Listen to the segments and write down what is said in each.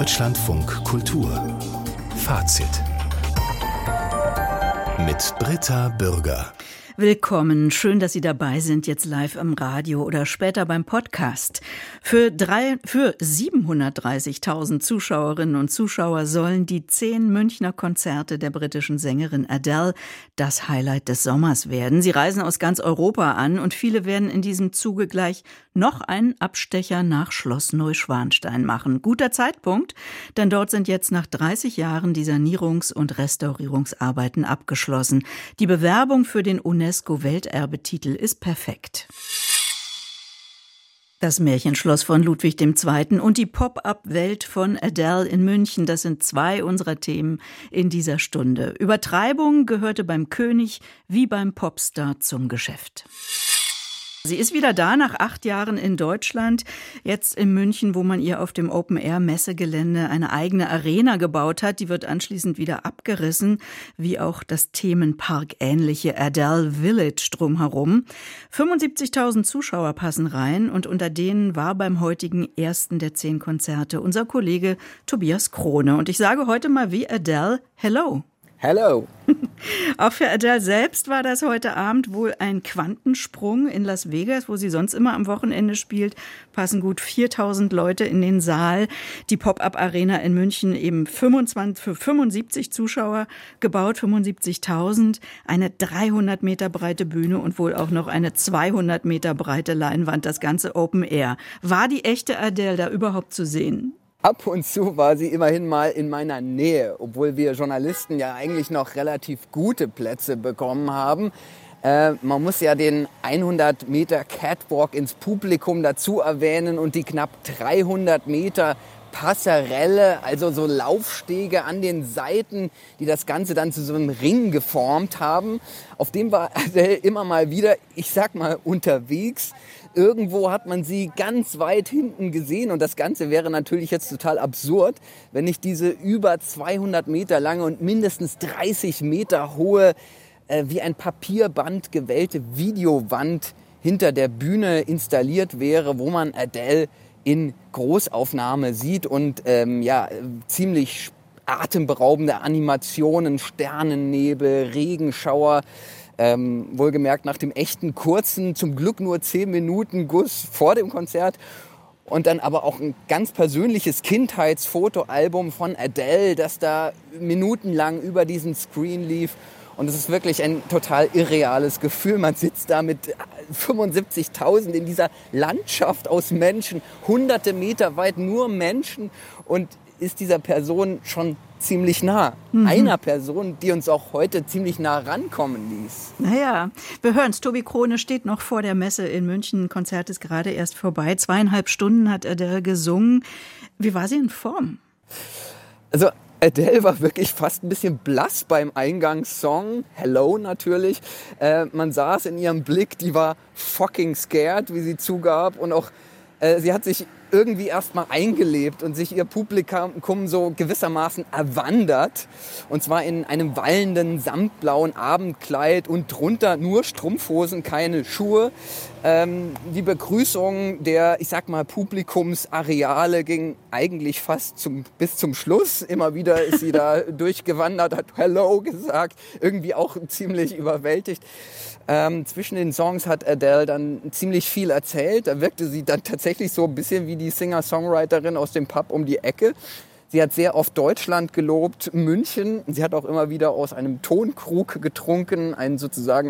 Deutschlandfunk Kultur Fazit mit Britta Bürger. Willkommen, schön, dass Sie dabei sind, jetzt live im Radio oder später beim Podcast. Für 730.000 Zuschauerinnen und Zuschauer sollen die 10 Münchner Konzerte der britischen Sängerin Adele das Highlight des Sommers werden. Sie reisen aus ganz Europa an und viele werden in diesem Zuge gleich noch einen Abstecher nach Schloss Neuschwanstein machen. Guter Zeitpunkt, denn dort sind jetzt nach 30 Jahren die Sanierungs- und Restaurierungsarbeiten abgeschlossen. Die Bewerbung für den UNESCO-Welterbetitel ist perfekt. Das Märchenschloss von Ludwig II. Und die Pop-up-Welt von Adele in München, das sind 2 unserer Themen in dieser Stunde. Übertreibung gehörte beim König wie beim Popstar zum Geschäft. Sie ist wieder da nach 8 Jahren in Deutschland, jetzt in München, wo man ihr auf dem Open-Air-Messegelände eine eigene Arena gebaut hat. Die wird anschließend wieder abgerissen, wie auch das Themenpark-ähnliche Adele Village drumherum. 75.000 Zuschauer passen rein und unter denen war beim heutigen ersten der 10 Konzerte unser Kollege Tobias Krone. Und ich sage heute mal wie Adele, hello. Hello. Auch für Adele selbst war das heute Abend wohl ein Quantensprung in Las Vegas, wo sie sonst immer am Wochenende spielt. Passen gut 4.000 Leute in den Saal. Die Pop-up-Arena in München eben für 75 Zuschauer gebaut, 75.000. Eine 300 Meter breite Bühne und wohl auch noch eine 200 Meter breite Leinwand. Das ganze Open Air. War die echte Adele da überhaupt zu sehen? Ab und zu war sie immerhin mal in meiner Nähe, obwohl wir Journalisten ja eigentlich noch relativ gute Plätze bekommen haben. Man muss ja den 100 Meter Catwalk ins Publikum dazu erwähnen und die knapp 300 Meter Passerelle, also so Laufstege an den Seiten, die das Ganze dann zu so einem Ring geformt haben. Auf dem war Adele immer mal wieder, ich sag mal, unterwegs. Irgendwo hat man sie ganz weit hinten gesehen und das Ganze wäre natürlich jetzt total absurd, wenn nicht diese über 200 Meter lange und mindestens 30 Meter hohe, wie ein Papierband gewellte Videowand hinter der Bühne installiert wäre, wo man Adele in Großaufnahme sieht und ziemlich atemberaubende Animationen, Sternennebel, Regenschauer. Wohlgemerkt nach dem echten kurzen, zum Glück nur 10 Minuten Guss vor dem Konzert. Und dann aber auch ein ganz persönliches Kindheitsfotoalbum von Adele, das da minutenlang über diesen Screen lief. Und es ist wirklich ein total irreales Gefühl. Man sitzt da mit 75.000 in dieser Landschaft aus Menschen, hunderte Meter weit nur Menschen und ist dieser Person schon ziemlich nah. Einer Person, die uns auch heute ziemlich nah rankommen ließ. Naja, wir hören's. Tobi Krone steht noch vor der Messe in München. Konzert ist gerade erst vorbei. 2,5 Stunden hat Adele gesungen. Wie war sie in Form? Also Adele war wirklich fast ein bisschen blass beim Eingangssong. Hello natürlich. Man sah es in ihrem Blick, die war fucking scared, wie sie zugab. Und auch sie hat sich irgendwie erst mal eingelebt und sich ihr Publikum so gewissermaßen erwandert. Und zwar in einem wallenden, samtblauen Abendkleid und drunter nur Strumpfhosen, keine Schuhe. Die Begrüßung der, ich sag mal, Publikumsareale ging eigentlich fast bis zum Schluss. Immer wieder ist sie da durchgewandert, hat Hello gesagt, irgendwie auch ziemlich überwältigt. Zwischen den Songs hat Adele dann ziemlich viel erzählt. Da wirkte sie dann tatsächlich so ein bisschen wie die Singer-Songwriterin aus dem Pub um die Ecke. Sie hat sehr oft Deutschland gelobt, München. Sie hat auch immer wieder aus einem Tonkrug getrunken, einen sozusagen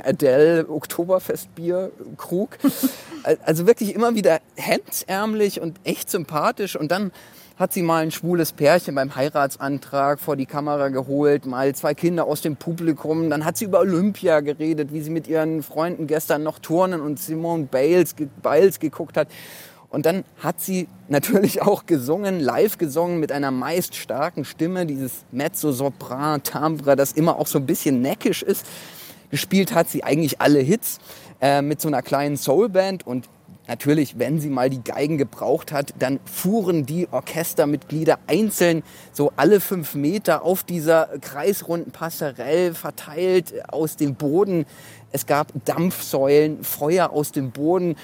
Adele-Oktoberfestbier-Krug. Also wirklich immer wieder hemdsärmlich und echt sympathisch. Und dann hat sie mal ein schwules Pärchen beim Heiratsantrag vor die Kamera geholt, mal 2 Kinder aus dem Publikum. Dann hat sie über Olympia geredet, wie sie mit ihren Freunden gestern noch turnen und Simone Biles geguckt hat. Und dann hat sie natürlich auch gesungen, live gesungen mit einer meist starken Stimme, dieses Mezzo-Sopran, Timbre, das immer auch so ein bisschen neckisch ist. Gespielt hat sie eigentlich alle Hits mit so einer kleinen Soulband und natürlich, wenn sie mal die Geigen gebraucht hat, dann fuhren die Orchestermitglieder einzeln so alle 5 Meter auf dieser kreisrunden Passerelle verteilt aus dem Boden. Es gab Dampfsäulen, Feuer aus dem Boden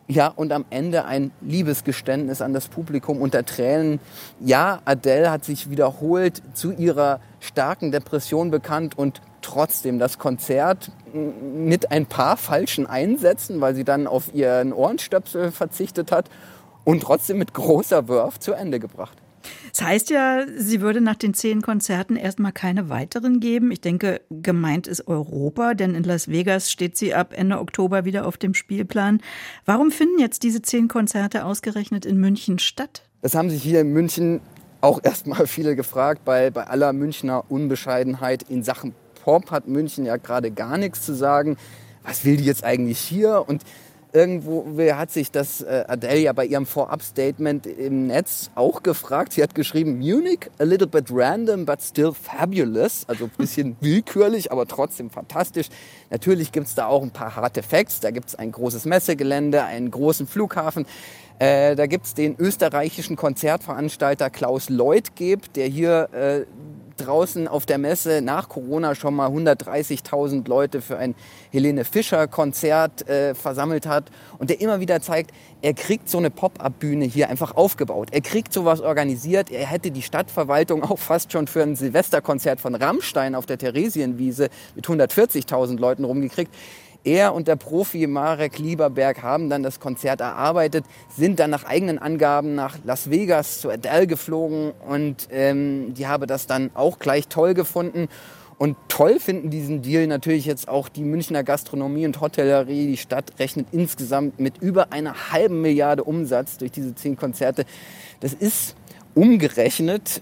Ja, und am Ende ein Liebesgeständnis an das Publikum unter Tränen. Ja, Adele hat sich wiederholt zu ihrer starken Depression bekannt und trotzdem das Konzert mit ein paar falschen Einsätzen, weil sie dann auf ihren Ohrenstöpsel verzichtet hat, und trotzdem mit großer Wurf zu Ende gebracht. Das heißt ja, sie würde nach den 10 Konzerten erstmal keine weiteren geben. Ich denke, gemeint ist Europa, denn in Las Vegas steht sie ab Ende Oktober wieder auf dem Spielplan. Warum finden jetzt diese 10 Konzerte ausgerechnet in München statt? Das haben sich hier in München auch erstmal viele gefragt. Bei aller Münchner Unbescheidenheit in Sachen Pop hat München ja gerade gar nichts zu sagen. Was will die jetzt eigentlich hier? Und irgendwo hat sich das Adele ja bei ihrem Vorab-Statement im Netz auch gefragt. Sie hat geschrieben, Munich, a little bit random, but still fabulous. Also ein bisschen willkürlich, aber trotzdem fantastisch. Natürlich gibt es da auch ein paar harte Facts. Da gibt es ein großes Messegelände, einen großen Flughafen. Da gibt es den österreichischen Konzertveranstalter Klaus Leutgeb, der hier draußen auf der Messe nach Corona schon mal 130.000 Leute für ein Helene Fischer-Konzert versammelt hat und der immer wieder zeigt, er kriegt so eine Pop-Up-Bühne hier einfach aufgebaut. Er kriegt sowas organisiert. Er hätte die Stadtverwaltung auch fast schon für ein Silvesterkonzert von Rammstein auf der Theresienwiese mit 140.000 Leuten rumgekriegt. Er und der Profi Marek Lieberberg haben dann das Konzert erarbeitet, sind dann nach eigenen Angaben nach Las Vegas zu Adele geflogen und die habe das dann auch gleich toll gefunden. Und toll finden diesen Deal natürlich jetzt auch die Münchner Gastronomie und Hotellerie. Die Stadt rechnet insgesamt mit über 1,5 Milliarde Umsatz durch diese 10 Konzerte. Das ist umgerechnet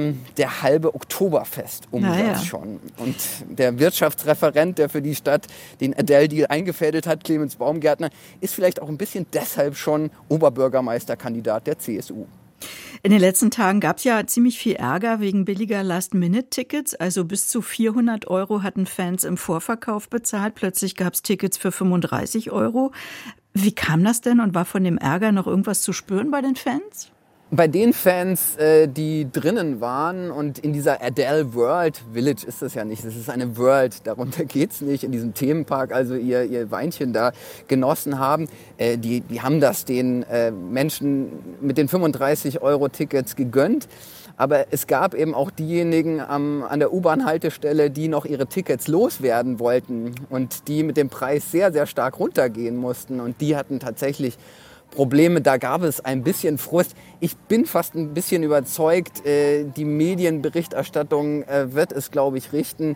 der halbe Oktoberfest-Umsatz schon. Und der Wirtschaftsreferent, der für die Stadt den Adele-Deal eingefädelt hat, Clemens Baumgärtner, ist vielleicht auch ein bisschen deshalb schon Oberbürgermeisterkandidat der CSU. In den letzten Tagen gab es ja ziemlich viel Ärger wegen billiger Last-Minute-Tickets. Also bis zu 400 € hatten Fans im Vorverkauf bezahlt. Plötzlich gab es Tickets für 35 €. Wie kam das denn und war von dem Ärger noch irgendwas zu spüren bei den Fans? Bei den Fans, die drinnen waren und in dieser Adele World, Village ist das ja nicht, das ist eine World, darunter geht's nicht, in diesem Themenpark, also ihr Weinchen da genossen haben, die haben das den Menschen mit den 35 € Tickets gegönnt. Aber es gab eben auch diejenigen an der U-Bahn-Haltestelle, die noch ihre Tickets loswerden wollten und die mit dem Preis sehr, sehr stark runtergehen mussten. Und die hatten tatsächlich Probleme, da gab es ein bisschen Frust. Ich bin fast ein bisschen überzeugt, die Medienberichterstattung wird es, glaube ich, richten,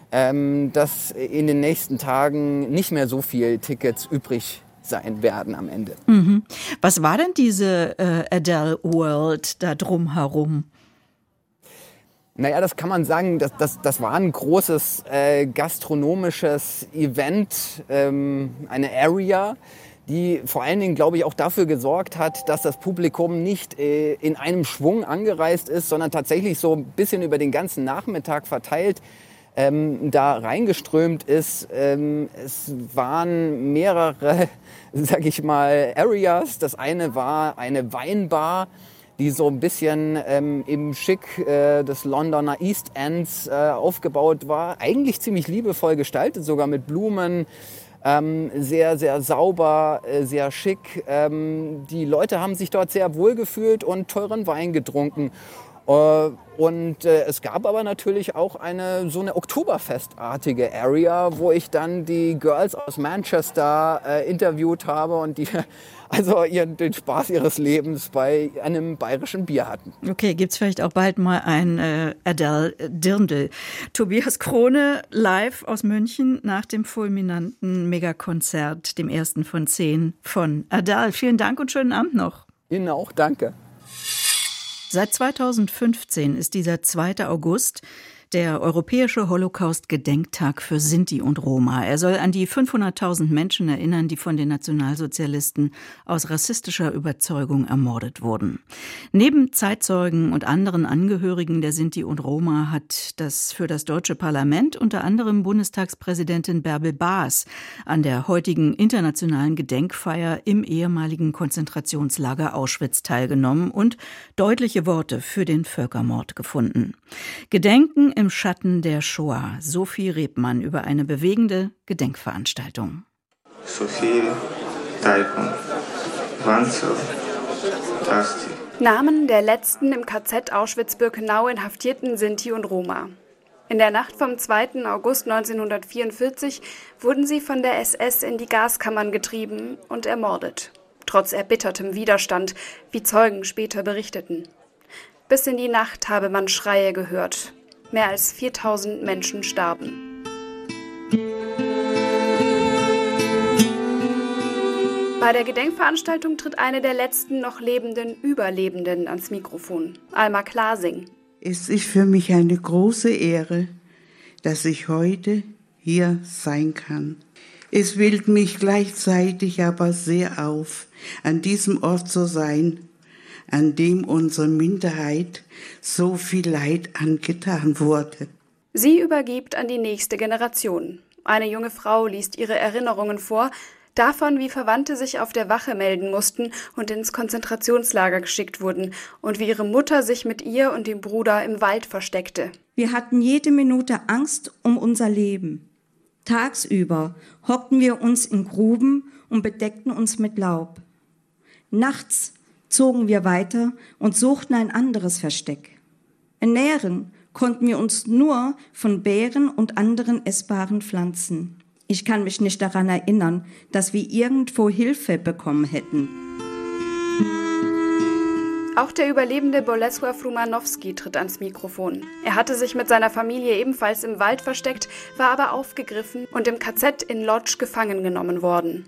dass in den nächsten Tagen nicht mehr so viel Tickets übrig sein werden am Ende. Mhm. Was war denn diese Adele World da drumherum? Naja, das kann man sagen, das war ein großes gastronomisches Event, eine Area, die vor allen Dingen, glaube ich, auch dafür gesorgt hat, dass das Publikum nicht in einem Schwung angereist ist, sondern tatsächlich so ein bisschen über den ganzen Nachmittag verteilt da reingeströmt ist. Es waren mehrere, sag ich mal, Areas. Das eine war eine Weinbar, die so ein bisschen im Schick des Londoner East Ends aufgebaut war. Eigentlich ziemlich liebevoll gestaltet, sogar mit Blumen. Sehr, sehr sauber, sehr schick. Die Leute haben sich dort sehr wohl gefühlt und teuren Wein getrunken. Und es gab aber natürlich auch eine Oktoberfestartige Area, wo ich dann die Girls aus Manchester interviewt habe und die also den Spaß ihres Lebens bei einem bayerischen Bier hatten. Okay, gibt's vielleicht auch bald mal ein Adele-Dirndl. Tobias Krone live aus München nach dem fulminanten Megakonzert, dem ersten von 10 von Adele. Vielen Dank und schönen Abend noch. Ihnen auch, danke. Seit 2015 ist dieser 2. August der Europäische Holocaust-Gedenktag für Sinti und Roma. Er soll an die 500.000 Menschen erinnern, die von den Nationalsozialisten aus rassistischer Überzeugung ermordet wurden. Neben Zeitzeugen und anderen Angehörigen der Sinti und Roma hat das für das deutsche Parlament unter anderem Bundestagspräsidentin Bärbel Baas an der heutigen internationalen Gedenkfeier im ehemaligen Konzentrationslager Auschwitz teilgenommen und deutliche Worte für den Völkermord gefunden. Gedenken im Schatten der Shoah. Sophie Rebmann über eine bewegende Gedenkveranstaltung. Sophie Taikon Namen der letzten im KZ Auschwitz-Birkenau inhaftierten Sinti und Roma. In der Nacht vom 2. August 1944 wurden sie von der SS in die Gaskammern getrieben und ermordet. Trotz erbittertem Widerstand, wie Zeugen später berichteten. Bis in die Nacht habe man Schreie gehört. Mehr als 4000 Menschen starben. Bei der Gedenkveranstaltung tritt eine der letzten noch lebenden Überlebenden ans Mikrofon, Alma Klasing. Es ist für mich eine große Ehre, dass ich heute hier sein kann. Es wühlt mich gleichzeitig aber sehr auf, an diesem Ort zu sein, an dem unserer Minderheit so viel Leid angetan wurde. Sie übergibt an die nächste Generation. Eine junge Frau liest ihre Erinnerungen vor, davon, wie Verwandte sich auf der Wache melden mussten und ins Konzentrationslager geschickt wurden und wie ihre Mutter sich mit ihr und dem Bruder im Wald versteckte. Wir hatten jede Minute Angst um unser Leben. Tagsüber hockten wir uns in Gruben und bedeckten uns mit Laub. Nachts zogen wir weiter und suchten ein anderes Versteck. Ernähren konnten wir uns nur von Beeren und anderen essbaren Pflanzen. Ich kann mich nicht daran erinnern, dass wir irgendwo Hilfe bekommen hätten. Auch der Überlebende Bolesław Rumanowski tritt ans Mikrofon. Er hatte sich mit seiner Familie ebenfalls im Wald versteckt, war aber aufgegriffen und im KZ in Lodz gefangen genommen worden.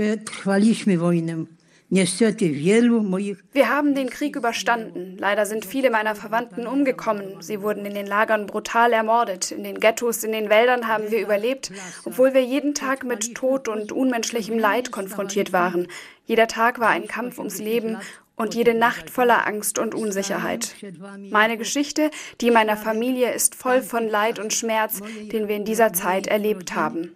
Wir haben den Krieg überstanden. Leider sind viele meiner Verwandten umgekommen. Sie wurden in den Lagern brutal ermordet. In den Ghettos, in den Wäldern haben wir überlebt, obwohl wir jeden Tag mit Tod und unmenschlichem Leid konfrontiert waren. Jeder Tag war ein Kampf ums Leben und jede Nacht voller Angst und Unsicherheit. Meine Geschichte, die meiner Familie, ist voll von Leid und Schmerz, den wir in dieser Zeit erlebt haben.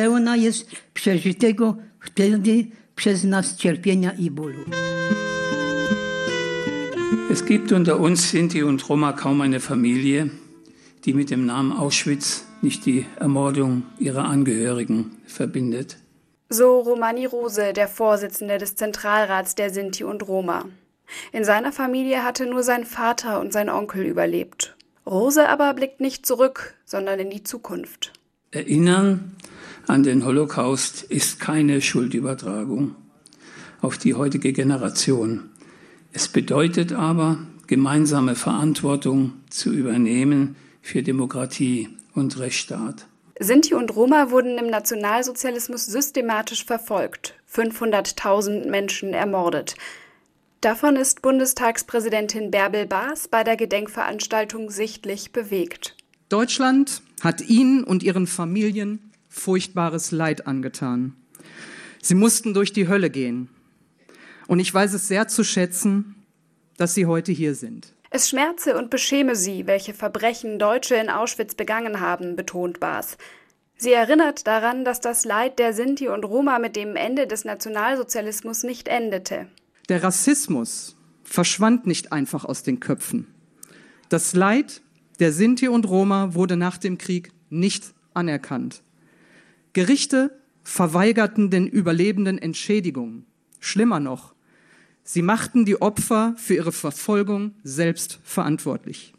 Es gibt unter uns Sinti und Roma kaum eine Familie, die mit dem Namen Auschwitz nicht die Ermordung ihrer Angehörigen verbindet. So Romani Rose, der Vorsitzende des Zentralrats der Sinti und Roma. In seiner Familie hatte nur sein Vater und sein Onkel überlebt. Rose aber blickt nicht zurück, sondern in die Zukunft. Erinnern an den Holocaust ist keine Schuldübertragung auf die heutige Generation. Es bedeutet aber, gemeinsame Verantwortung zu übernehmen für Demokratie und Rechtsstaat. Sinti und Roma wurden im Nationalsozialismus systematisch verfolgt, 500.000 Menschen ermordet. Davon ist Bundestagspräsidentin Bärbel Baas bei der Gedenkveranstaltung sichtlich bewegt. Deutschland hat ihnen und ihren Familien furchtbares Leid angetan. Sie mussten durch die Hölle gehen. Und ich weiß es sehr zu schätzen, dass sie heute hier sind. Es schmerze und beschäme sie, welche Verbrechen Deutsche in Auschwitz begangen haben, betont Baas. Sie erinnert daran, dass das Leid der Sinti und Roma mit dem Ende des Nationalsozialismus nicht endete. Der Rassismus verschwand nicht einfach aus den Köpfen. Das Leid der Sinti und Roma wurde nach dem Krieg nicht anerkannt. Gerichte verweigerten den Überlebenden Entschädigungen. Schlimmer noch, sie machten die Opfer für ihre Verfolgung selbst verantwortlich.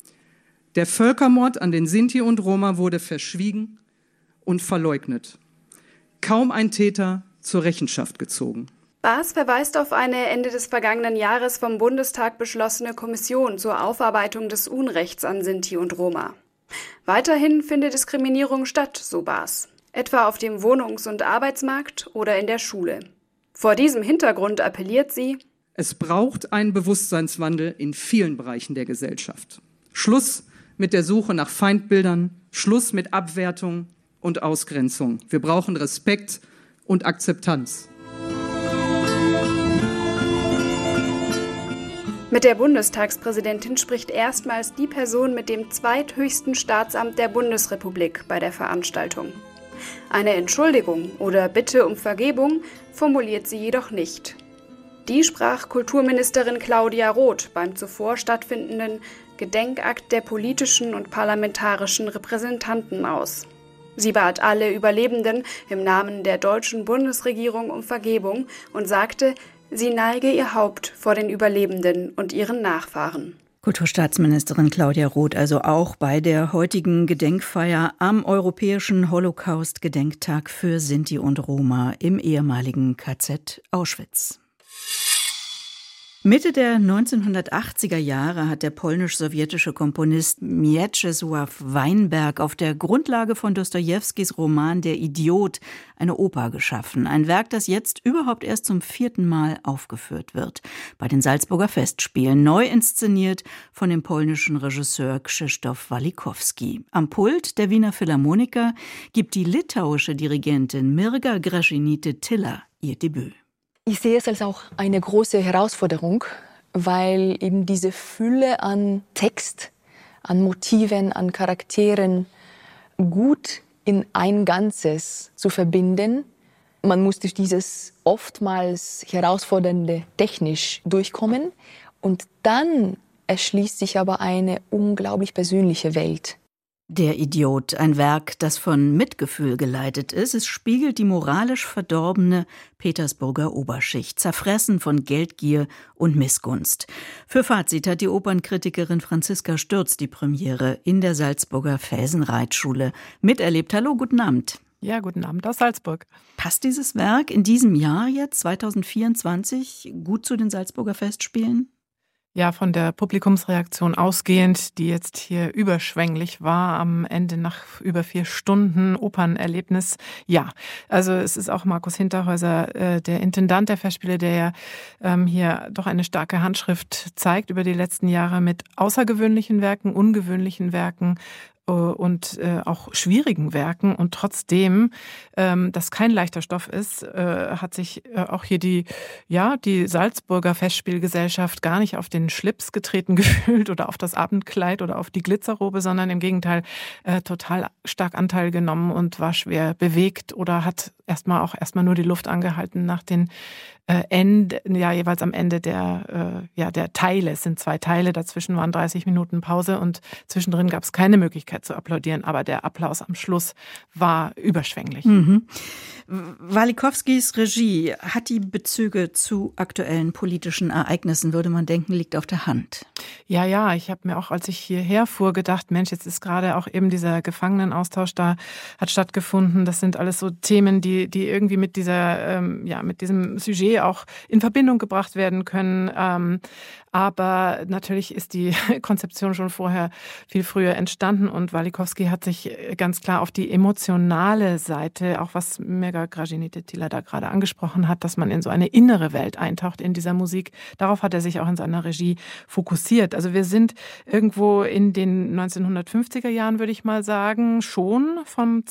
Der Völkermord an den Sinti und Roma wurde verschwiegen und verleugnet. Kaum ein Täter zur Rechenschaft gezogen. Baas verweist auf eine Ende des vergangenen Jahres vom Bundestag beschlossene Kommission zur Aufarbeitung des Unrechts an Sinti und Roma. Weiterhin findet Diskriminierung statt, so Baas, etwa auf dem Wohnungs- und Arbeitsmarkt oder in der Schule. Vor diesem Hintergrund appelliert sie: Es braucht einen Bewusstseinswandel in vielen Bereichen der Gesellschaft. Schluss mit der Suche nach Feindbildern, Schluss mit Abwertung und Ausgrenzung. Wir brauchen Respekt und Akzeptanz. Mit der Bundestagspräsidentin spricht erstmals die Person mit dem zweithöchsten Staatsamt der Bundesrepublik bei der Veranstaltung. Eine Entschuldigung oder Bitte um Vergebung formuliert sie jedoch nicht. Die sprach Kulturministerin Claudia Roth beim zuvor stattfindenden Gedenkakt der politischen und parlamentarischen Repräsentanten aus. Sie bat alle Überlebenden im Namen der deutschen Bundesregierung um Vergebung und sagte, Sie neige ihr Haupt vor den Überlebenden und ihren Nachfahren. Kulturstaatsministerin Claudia Roth also auch bei der heutigen Gedenkfeier am Europäischen Holocaust-Gedenktag für Sinti und Roma im ehemaligen KZ Auschwitz. Mitte der 1980er Jahre hat der polnisch-sowjetische Komponist Mieczysław Weinberg auf der Grundlage von Dostojewskis Roman Der Idiot eine Oper geschaffen. Ein Werk, das jetzt überhaupt erst zum 4. Mal aufgeführt wird. Bei den Salzburger Festspielen, neu inszeniert von dem polnischen Regisseur Krzysztof Walikowski. Am Pult der Wiener Philharmoniker gibt die litauische Dirigentin Mirga Gražinytė-Tyla ihr Debüt. Ich sehe es als auch eine große Herausforderung, weil eben diese Fülle an Text, an Motiven, an Charakteren gut in ein Ganzes zu verbinden. Man muss durch dieses oftmals herausfordernde technisch durchkommen und dann erschließt sich aber eine unglaublich persönliche Welt. Der Idiot, ein Werk, das von Mitgefühl geleitet ist. Es spiegelt die moralisch verdorbene Petersburger Oberschicht, zerfressen von Geldgier und Missgunst. Für Fazit hat die Opernkritikerin Franziska Stürz die Premiere in der Salzburger Felsenreitschule miterlebt. Hallo, guten Abend. Ja, guten Abend aus Salzburg. Passt dieses Werk in diesem Jahr jetzt, 2024, gut zu den Salzburger Festspielen? Ja, von der Publikumsreaktion ausgehend, die jetzt hier überschwänglich war, am Ende nach über 4 Stunden Opernerlebnis. Ja, also es ist auch Markus Hinterhäuser, der Intendant der Festspiele, der ja hier doch eine starke Handschrift zeigt über die letzten Jahre mit außergewöhnlichen Werken, ungewöhnlichen Werken und auch schwierigen Werken. Und trotzdem, das kein leichter Stoff ist, hat sich auch hier die Salzburger Festspielgesellschaft gar nicht auf den Schlips getreten gefühlt oder auf das Abendkleid oder auf die Glitzerrobe, sondern im Gegenteil total stark Anteil genommen und war schwer bewegt oder hat erstmal nur die Luft angehalten nach den jeweils am Ende der Teile. Es sind 2 Teile, dazwischen waren 30 Minuten Pause und zwischendrin gab es keine Möglichkeit zu applaudieren, aber der Applaus am Schluss war überschwänglich. Mhm. Walikowskis Regie hat die Bezüge zu aktuellen politischen Ereignissen, würde man denken, liegt auf der Hand. Ja, ich habe mir auch, als ich hierher fuhr, gedacht, Mensch, jetzt ist gerade auch eben dieser Gefangenenaustausch da, hat stattgefunden. Das sind alles so Themen, die irgendwie mit mit diesem Sujet auch in Verbindung gebracht werden können. Aber natürlich ist die Konzeption schon vorher viel früher entstanden und Walikowski hat sich ganz klar auf die emotionale Seite, auch was Mirga Gražinytė-Tyla da gerade angesprochen hat, dass man in so eine innere Welt eintaucht in dieser Musik. Darauf hat er sich auch in seiner Regie fokussiert. Also wir sind irgendwo in den 1950er Jahren, würde ich mal sagen, schon vom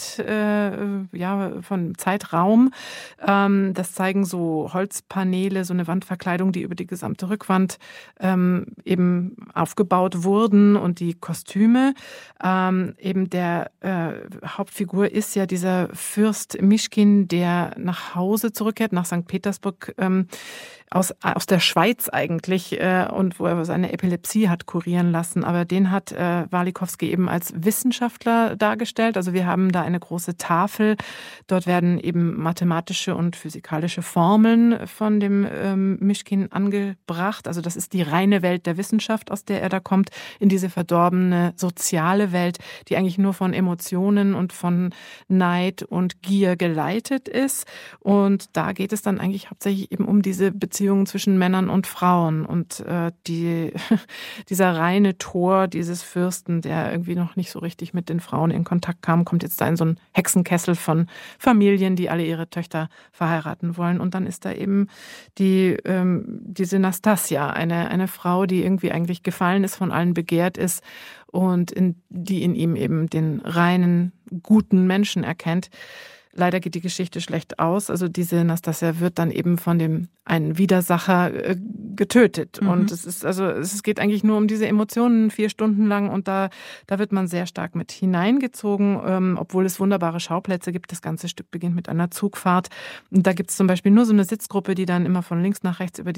Zeitraum. Das zeigen so Holzpaneele, so eine Wandverkleidung, die über die gesamte Rückwand eben aufgebaut wurden und die Kostüme. Eben der Hauptfigur ist ja dieser Fürst Mischkin, der nach Hause zurückkehrt, nach St. Petersburg, aus der Schweiz eigentlich und wo er seine Epilepsie hat kurieren lassen. Aber den hat Walikowski eben als Wissenschaftler dargestellt. Also wir haben da eine große Tafel. Dort werden eben mathematische und physikalische Formeln von dem Mischkin angebracht. Also das ist die reine Welt der Wissenschaft, aus der er da kommt, in diese verdorbene soziale Welt, die eigentlich nur von Emotionen und von Neid und Gier geleitet ist. Und da geht es dann eigentlich hauptsächlich eben um diese Beziehungen zwischen Männern und Frauen und dieser reine Tor dieses Fürsten, der irgendwie noch nicht so richtig mit den Frauen in Kontakt kam, kommt jetzt da in so einen Hexenkessel von Familien, die alle ihre Töchter verheiraten wollen. Und dann ist da eben diese Nastassja, eine Frau, die irgendwie eigentlich gefallen ist, von allen begehrt ist und die in ihm eben den reinen, guten Menschen erkennt. Leider geht die Geschichte schlecht aus. Also diese Nastassja wird dann eben von einen Widersacher getötet. Mhm. Und es geht eigentlich nur um diese Emotionen 4 Stunden lang und da wird man sehr stark mit hineingezogen, obwohl es wunderbare Schauplätze gibt. Das ganze Stück beginnt mit einer Zugfahrt. Und da gibt es zum Beispiel nur so eine Sitzgruppe, die dann immer von links nach rechts über diese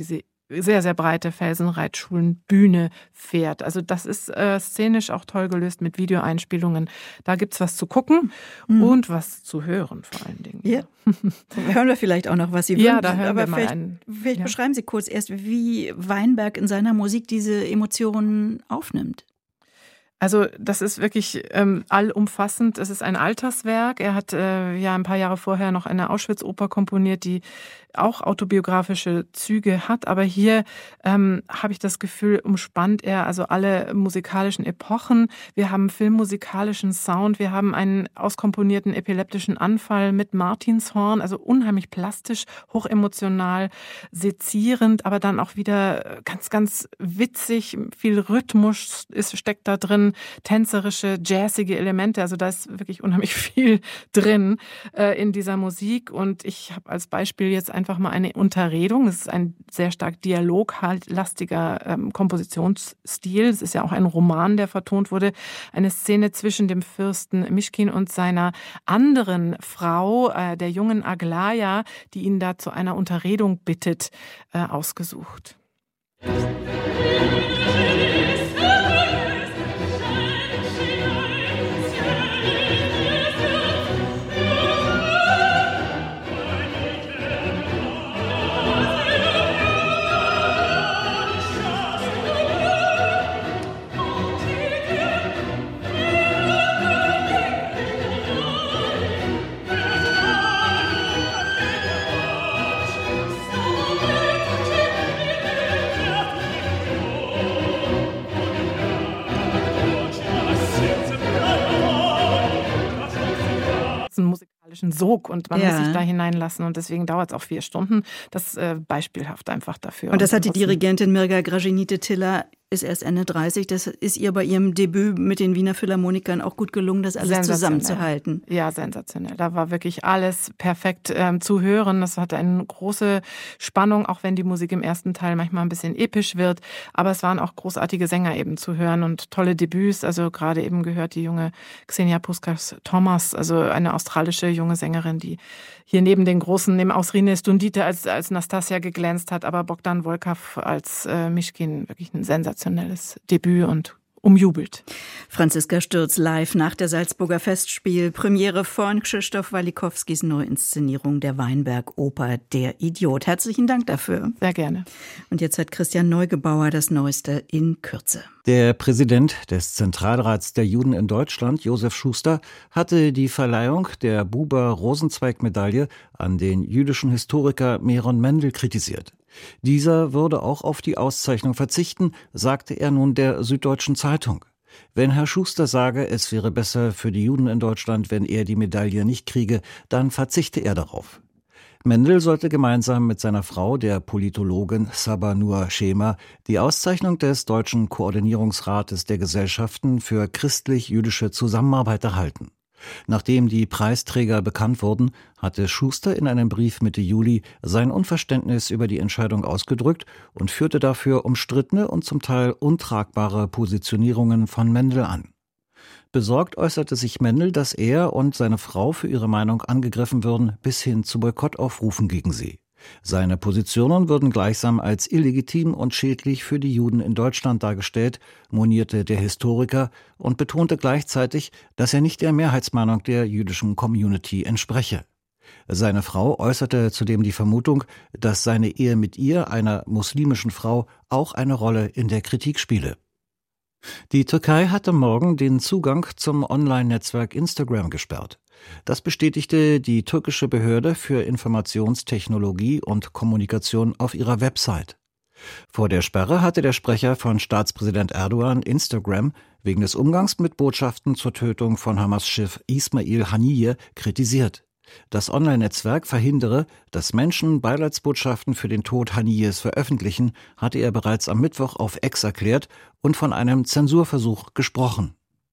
sehr, sehr breite Felsenreitschulenbühne fährt. Also das ist szenisch auch toll gelöst mit Videoeinspielungen. Da gibt's was zu gucken und was zu hören vor allen Dingen. Ja. Hören wir vielleicht auch noch, was Sie wünschen. Ja, da hören aber wir mal vielleicht beschreiben Sie kurz erst, wie Weinberg in seiner Musik diese Emotionen aufnimmt. Also das ist wirklich allumfassend. Es ist ein Alterswerk. Er hat ein paar Jahre vorher noch eine Auschwitz-Oper komponiert, die auch autobiografische Züge hat. Aber hier habe ich das Gefühl, umspannt er also alle musikalischen Epochen. Wir haben filmmusikalischen Sound. Wir haben einen auskomponierten epileptischen Anfall mit Martinshorn. Also unheimlich plastisch, hochemotional, sezierend, aber dann auch wieder ganz, ganz witzig. Viel Rhythmus steckt da drin. Tänzerische, jazzige Elemente. Also da ist wirklich unheimlich viel drin in dieser Musik. Und ich habe als Beispiel jetzt einfach mal eine Unterredung. Das ist ein sehr stark dialoglastiger Kompositionsstil. Es ist ja auch ein Roman, der vertont wurde. Eine Szene zwischen dem Fürsten Mischkin und seiner anderen Frau, der jungen Aglaya, die ihn da zu einer Unterredung bittet, ausgesucht. Musikalischen Sog und man muss sich da hineinlassen und deswegen dauert es auch 4 Stunden. Das ist beispielhaft einfach dafür. Und das hat die Dirigentin Mirga Gražinytė-Tiller, ist erst Ende 30. Das ist ihr bei ihrem Debüt mit den Wiener Philharmonikern auch gut gelungen, das alles zusammenzuhalten. Ja, sensationell. Da war wirklich alles perfekt zu hören. Das hatte eine große Spannung, auch wenn die Musik im ersten Teil manchmal ein bisschen episch wird. Aber es waren auch großartige Sänger eben zu hören und tolle Debüts. Also gerade eben gehört die junge Xenia Puskas-Thomas, also eine australische junge Sängerin, die hier neben den großen, neben Ausrine Stundite als Nastasia geglänzt hat, aber Bogdan Volkov als Mischkin wirklich ein sensationelles Debüt und umjubelt. Franziska Stürz live nach der Salzburger Festspielpremiere von Krzysztof Walikowskis Neuinszenierung der Weinberg-Oper Der Idiot. Herzlichen Dank dafür. Sehr gerne. Und jetzt hat Christian Neugebauer das Neueste in Kürze. Der Präsident des Zentralrats der Juden in Deutschland, Josef Schuster, hatte die Verleihung der Buber-Rosenzweig-Medaille an den jüdischen Historiker Meron Mendel kritisiert. Dieser würde auch auf die Auszeichnung verzichten, sagte er nun der Süddeutschen Zeitung. Wenn Herr Schuster sage, es wäre besser für die Juden in Deutschland, wenn er die Medaille nicht kriege, dann verzichte er darauf. Mendel sollte gemeinsam mit seiner Frau, der Politologin Saba Nur Schema, die Auszeichnung des Deutschen Koordinierungsrates der Gesellschaften für christlich-jüdische Zusammenarbeit erhalten. Nachdem die Preisträger bekannt wurden, hatte Schuster in einem Brief Mitte Juli sein Unverständnis über die Entscheidung ausgedrückt und führte dafür umstrittene und zum Teil untragbare Positionierungen von Mendel an. Besorgt äußerte sich Mendel, dass er und seine Frau für ihre Meinung angegriffen würden, bis hin zu Boykottaufrufen gegen sie. Seine Positionen würden gleichsam als illegitim und schädlich für die Juden in Deutschland dargestellt, monierte der Historiker und betonte gleichzeitig, dass er nicht der Mehrheitsmeinung der jüdischen Community entspreche. Seine Frau äußerte zudem die Vermutung, dass seine Ehe mit ihr, einer muslimischen Frau, auch eine Rolle in der Kritik spiele. Die Türkei hatte morgen den Zugang zum Online-Netzwerk Instagram gesperrt. Das bestätigte die türkische Behörde für Informationstechnologie und Kommunikation auf ihrer Website. Vor der Sperre hatte der Sprecher von Staatspräsident Erdogan Instagram wegen des Umgangs mit Botschaften zur Tötung von Hamas-Chef Ismail Haniyeh kritisiert. Das Online-Netzwerk verhindere, dass Menschen Beileidsbotschaften für den Tod Haniyehs veröffentlichen, hatte er bereits am Mittwoch auf X erklärt und von einem Zensurversuch gesprochen.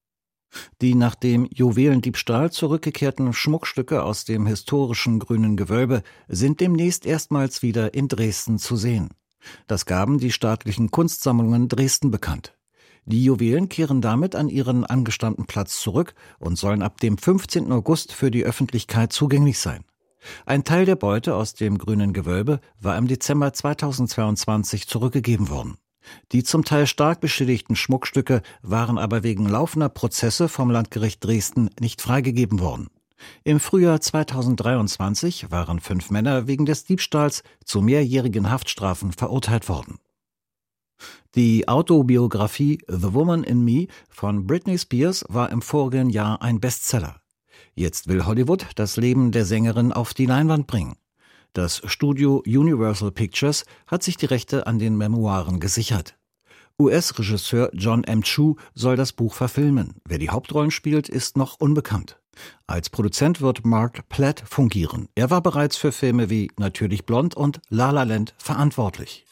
Die nach dem Juwelendiebstahl zurückgekehrten Schmuckstücke aus dem historischen Grünen Gewölbe sind demnächst erstmals wieder in Dresden zu sehen. Das gaben die staatlichen Kunstsammlungen Dresden bekannt. Die Juwelen kehren damit an ihren angestammten Platz zurück und sollen ab dem 15. August für die Öffentlichkeit zugänglich sein. Ein Teil der Beute aus dem Grünen Gewölbe war im Dezember 2022 zurückgegeben worden. Die zum Teil stark beschädigten Schmuckstücke waren aber wegen laufender Prozesse vom Landgericht Dresden nicht freigegeben worden. Im Frühjahr 2023 waren 5 Männer wegen des Diebstahls zu mehrjährigen Haftstrafen verurteilt worden. Die Autobiografie The Woman in Me von Britney Spears war im vorigen Jahr ein Bestseller. Jetzt will Hollywood das Leben der Sängerin auf die Leinwand bringen. Das Studio Universal Pictures hat sich die Rechte an den Memoiren gesichert. US-Regisseur John M. Chu soll das Buch verfilmen. Wer die Hauptrollen spielt, ist noch unbekannt. Als Produzent wird Mark Platt fungieren. Er war bereits für Filme wie Natürlich Blond und La La Land verantwortlich.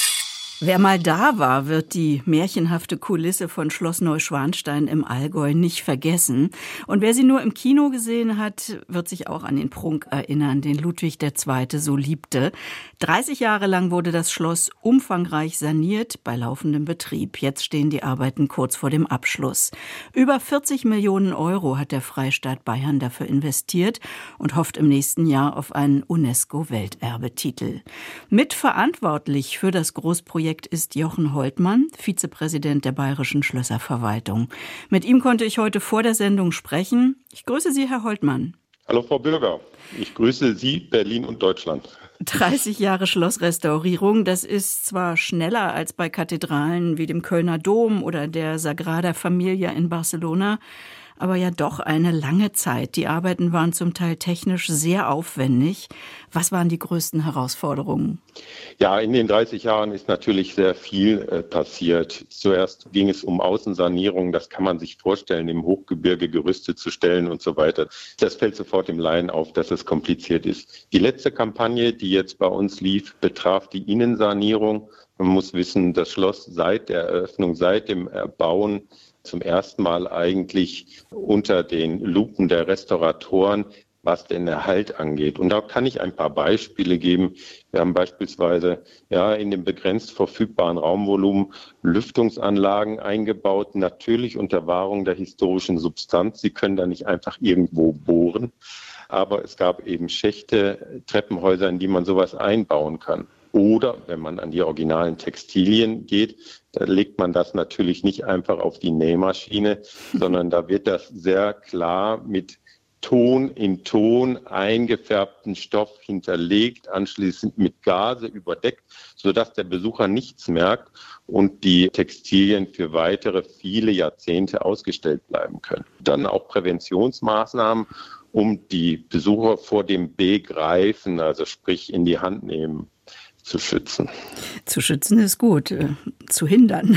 Wer mal da war, wird die märchenhafte Kulisse von Schloss Neuschwanstein im Allgäu nicht vergessen. Und wer sie nur im Kino gesehen hat, wird sich auch an den Prunk erinnern, den Ludwig II. So liebte. 30 Jahre lang wurde das Schloss umfangreich saniert bei laufendem Betrieb. Jetzt stehen die Arbeiten kurz vor dem Abschluss. Über 40 Millionen Euro hat der Freistaat Bayern dafür investiert und hofft im nächsten Jahr auf einen UNESCO-Welterbetitel. Mitverantwortlich für das Großprojekt ist Jochen Holtmann, Vizepräsident der Bayerischen Schlösserverwaltung. Mit ihm konnte ich heute vor der Sendung sprechen. Ich grüße Sie, Herr Holtmann. Hallo, Frau Bürger. Ich grüße Sie, Berlin und Deutschland. 30 Jahre Schlossrestaurierung, das ist zwar schneller als bei Kathedralen wie dem Kölner Dom oder der Sagrada Familia in Barcelona, aber ja doch eine lange Zeit. Die Arbeiten waren zum Teil technisch sehr aufwendig. Was waren die größten Herausforderungen? Ja, in den 30 Jahren ist natürlich sehr viel passiert. Zuerst ging es um Außensanierung. Das kann man sich vorstellen, im Hochgebirge Gerüste zu stellen und so weiter. Das fällt sofort dem Laien auf, dass es kompliziert ist. Die letzte Kampagne, die jetzt bei uns lief, betraf die Innensanierung. Man muss wissen, das Schloss seit der Eröffnung, seit dem Erbauen zum ersten Mal eigentlich unter den Lupen der Restauratoren, was den Erhalt angeht. Und da kann ich ein paar Beispiele geben. Wir haben beispielsweise in dem begrenzt verfügbaren Raumvolumen Lüftungsanlagen eingebaut, natürlich unter Wahrung der historischen Substanz. Sie können da nicht einfach irgendwo bohren, aber es gab eben Schächte, Treppenhäuser, in die man sowas einbauen kann. Oder wenn man an die originalen Textilien geht, da legt man das natürlich nicht einfach auf die Nähmaschine, sondern da wird das sehr klar mit Ton in Ton eingefärbten Stoff hinterlegt, anschließend mit Gase überdeckt, sodass der Besucher nichts merkt und die Textilien für weitere viele Jahrzehnte ausgestellt bleiben können. Dann auch Präventionsmaßnahmen, um die Besucher vor dem Begreifen, also sprich in die Hand nehmen, zu schützen. Zu schützen ist gut, zu hindern.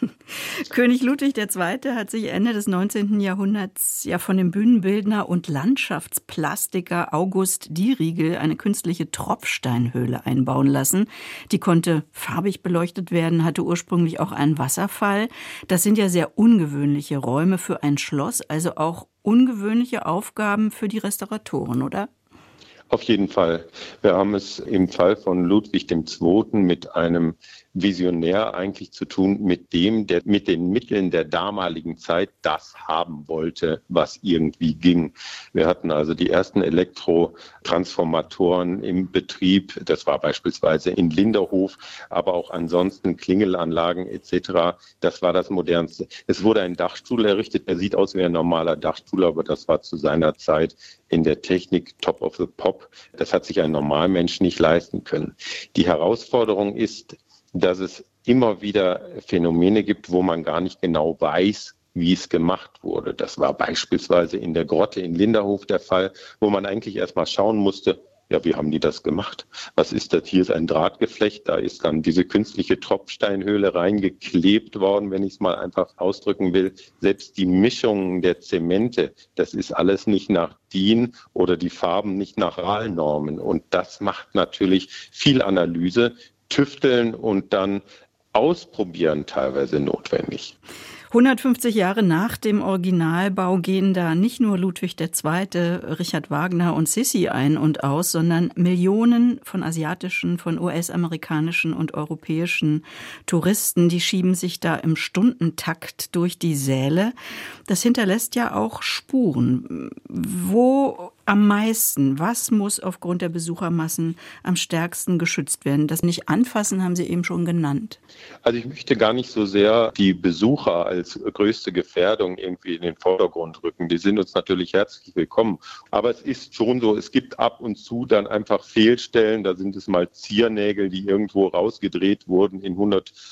König Ludwig II. Hat sich Ende des 19. Jahrhunderts von dem Bühnenbildner und Landschaftsplastiker August Dieriegel eine künstliche Tropfsteinhöhle einbauen lassen. Die konnte farbig beleuchtet werden, hatte ursprünglich auch einen Wasserfall. Das sind ja sehr ungewöhnliche Räume für ein Schloss, also auch ungewöhnliche Aufgaben für die Restauratoren, oder? Auf jeden Fall. Wir haben es im Fall von Ludwig II. Mit einem Visionär eigentlich zu tun, mit dem, der mit den Mitteln der damaligen Zeit das haben wollte, was irgendwie ging. Wir hatten also die ersten Elektrotransformatoren im Betrieb. Das war beispielsweise in Linderhof, aber auch ansonsten Klingelanlagen etc. Das war das Modernste. Es wurde ein Dachstuhl errichtet. Er sieht aus wie ein normaler Dachstuhl, aber das war zu seiner Zeit in der Technik top of the pop. Das hat sich ein Normalmensch nicht leisten können. Die Herausforderung ist, dass es immer wieder Phänomene gibt, wo man gar nicht genau weiß, wie es gemacht wurde. Das war beispielsweise in der Grotte in Linderhof der Fall, wo man eigentlich erst mal schauen musste, wie haben die das gemacht? Was ist das? Hier ist ein Drahtgeflecht, da ist dann diese künstliche Tropfsteinhöhle reingeklebt worden, wenn ich es mal einfach ausdrücken will. Selbst die Mischungen der Zemente, das ist alles nicht nach DIN oder die Farben nicht nach RAL-Normen. Und das macht natürlich viel Analyse, Tüfteln und dann Ausprobieren teilweise notwendig. 150 Jahre nach dem Originalbau gehen da nicht nur Ludwig II., Richard Wagner und Sissi ein und aus, sondern Millionen von asiatischen, von US-amerikanischen und europäischen Touristen, die schieben sich da im Stundentakt durch die Säle. Das hinterlässt ja auch Spuren. Wo am meisten? Was muss aufgrund der Besuchermassen am stärksten geschützt werden? Das nicht anfassen haben Sie eben schon genannt. Also ich möchte gar nicht so sehr die Besucher als größte Gefährdung irgendwie in den Vordergrund rücken. Die sind uns natürlich herzlich willkommen. Aber es ist schon so, es gibt ab und zu dann einfach Fehlstellen. Da sind es mal Ziernägel, die irgendwo rausgedreht wurden in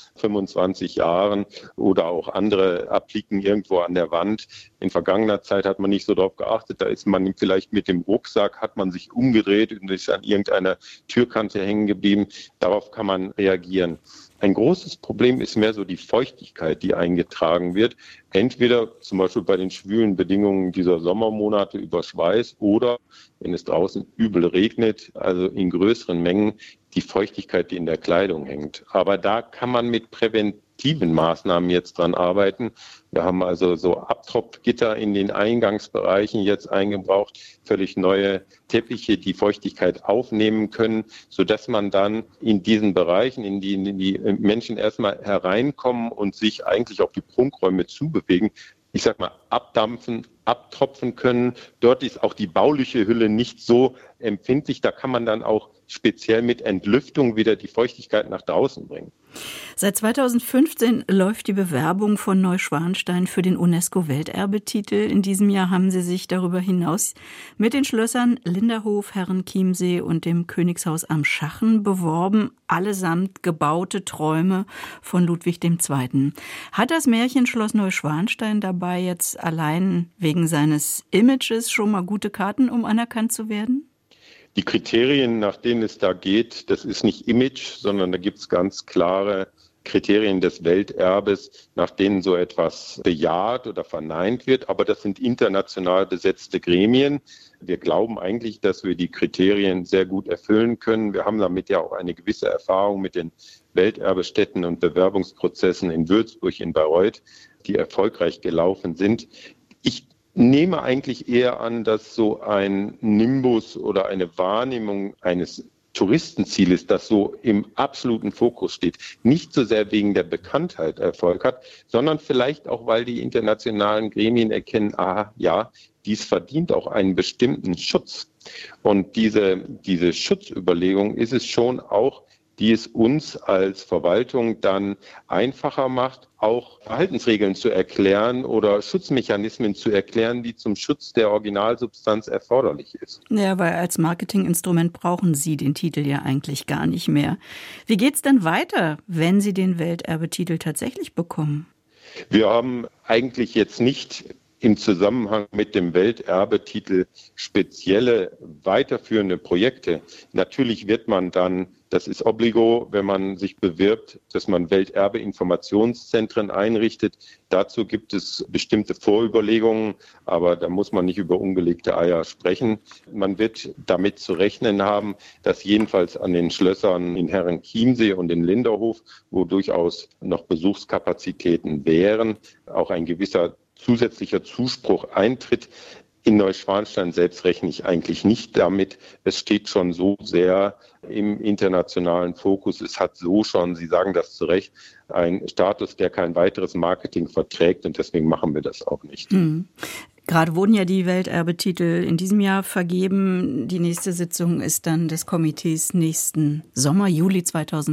125 Jahren oder auch andere Appliken irgendwo an der Wand. In vergangener Zeit hat man nicht so darauf geachtet. Da ist man vielleicht mit dem Rucksack, hat man sich umgedreht und ist an irgendeiner Türkante hängen geblieben. Darauf kann man reagieren. Ein großes Problem ist mehr so die Feuchtigkeit, die eingetragen wird. Entweder zum Beispiel bei den schwülen Bedingungen dieser Sommermonate über Schweiß oder wenn es draußen übel regnet, also in größeren Mengen, die Feuchtigkeit, die in der Kleidung hängt. Aber da kann man mit präventiven Maßnahmen jetzt dran arbeiten. Wir haben also so Abtropfgitter in den Eingangsbereichen jetzt eingebraucht, völlig neue Teppiche, die Feuchtigkeit aufnehmen können, sodass man dann in diesen Bereichen, in die Menschen erstmal hereinkommen und sich eigentlich auf die Prunkräume zubewegen, ich sag mal, abdampfen, abtropfen können. Dort ist auch die bauliche Hülle nicht so empfindlich. Da kann man dann auch speziell mit Entlüftung wieder die Feuchtigkeit nach draußen bringen. Seit 2015 läuft die Bewerbung von Neuschwanstein für den UNESCO-Welterbetitel. In diesem Jahr haben Sie sich darüber hinaus mit den Schlössern Linderhof, Herrenchiemsee und dem Königshaus am Schachen beworben. Allesamt gebaute Träume von Ludwig II. Hat das Märchenschloss Neuschwanstein dabei jetzt allein wegen seines Images schon mal gute Karten, um anerkannt zu werden? Die Kriterien, nach denen es da geht, das ist nicht Image, sondern da gibt es ganz klare Kriterien des Welterbes, nach denen so etwas bejaht oder verneint wird. Aber das sind international besetzte Gremien. Wir glauben eigentlich, dass wir die Kriterien sehr gut erfüllen können. Wir haben damit ja auch eine gewisse Erfahrung mit den Welterbestätten und Bewerbungsprozessen in Würzburg, in Bayreuth, die erfolgreich gelaufen sind. Ich nehme eigentlich eher an, dass so ein Nimbus oder eine Wahrnehmung eines Touristenzieles, das so im absoluten Fokus steht, nicht so sehr wegen der Bekanntheit Erfolg hat, sondern vielleicht auch, weil die internationalen Gremien erkennen, ja, dies verdient auch einen bestimmten Schutz. Und diese Schutzüberlegung ist es schon auch, die es uns als Verwaltung dann einfacher macht, auch Verhaltensregeln zu erklären oder Schutzmechanismen zu erklären, die zum Schutz der Originalsubstanz erforderlich ist. Ja, weil als Marketinginstrument brauchen Sie den Titel ja eigentlich gar nicht mehr. Wie geht's denn weiter, wenn Sie den Welterbetitel tatsächlich bekommen? Wir haben eigentlich jetzt nicht im Zusammenhang mit dem Welterbetitel spezielle weiterführende Projekte. Natürlich wird man dann, das ist obligo, wenn man sich bewirbt, dass man Welterbeinformationszentren einrichtet. Dazu gibt es bestimmte Vorüberlegungen, aber da muss man nicht über ungelegte Eier sprechen. Man wird damit zu rechnen haben, dass jedenfalls an den Schlössern in Herrenchiemsee und in Linderhof, wo durchaus noch Besuchskapazitäten wären, auch ein gewisser zusätzlicher Zuspruch eintritt. In Neuschwanstein selbst rechne ich eigentlich nicht damit. Es steht schon so sehr im internationalen Fokus. Es hat so schon, Sie sagen das zu Recht, einen Status, der kein weiteres Marketing verträgt und deswegen machen wir das auch nicht. Gerade wurden ja die Welterbetitel in diesem Jahr vergeben. Die nächste Sitzung ist dann des Komitees nächsten Sommer, Juli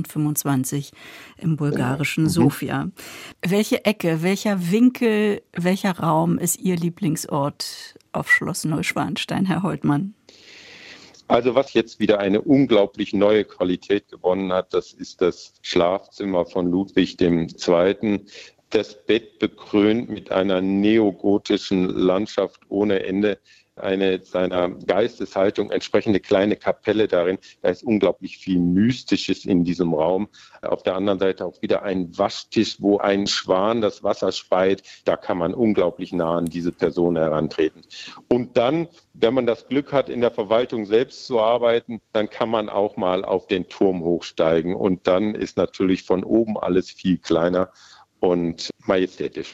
2025 im bulgarischen Sofia. Welche Ecke, welcher Winkel, welcher Raum ist Ihr Lieblingsort auf Schloss Neuschwanstein, Herr Holtmann? Also was jetzt wieder eine unglaublich neue Qualität gewonnen hat, das ist das Schlafzimmer von Ludwig II. Das Bett bekrönt mit einer neogotischen Landschaft ohne Ende, eine seiner Geisteshaltung entsprechende kleine Kapelle darin. Da ist unglaublich viel Mystisches in diesem Raum. Auf der anderen Seite auch wieder ein Waschtisch, wo ein Schwan das Wasser speit. Da kann man unglaublich nah an diese Person herantreten. Und dann, wenn man das Glück hat, in der Verwaltung selbst zu arbeiten, dann kann man auch mal auf den Turm hochsteigen. Und dann ist natürlich von oben alles viel kleiner und majestätisch.